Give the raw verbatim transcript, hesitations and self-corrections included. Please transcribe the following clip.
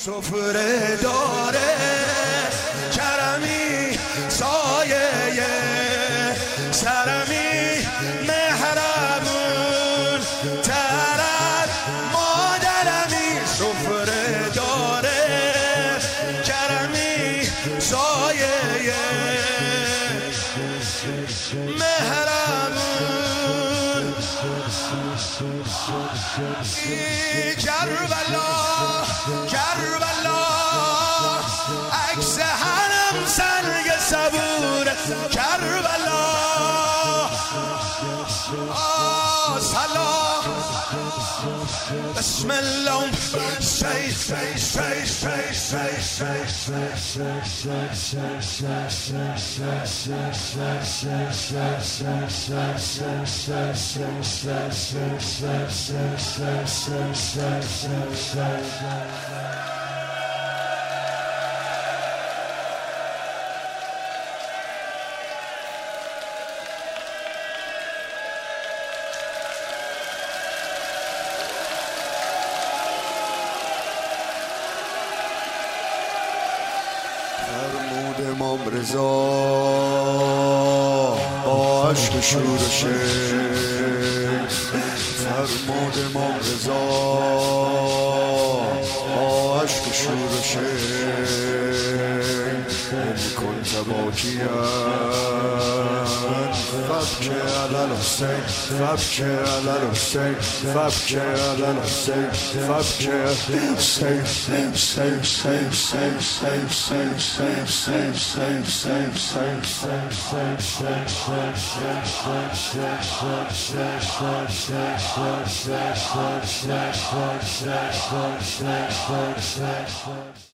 سفره داره کرمی سایه سرمی مهربون ترد مادرمی سفره داره کرمی سایه مهربون کربلا کربلا عکس هرم سنگ صبور کربلا آه سلام بسم الله سی سی سی سی فرمود امام رضا با عشق شورشه فرمود امام رضا با عشق شورشه ان كنت باكيا فابكي على الحسين فابكي على الحسين فابكي على الحسين فابكي حسين حسين حسين حسين حسين حسين حسين حسين حسين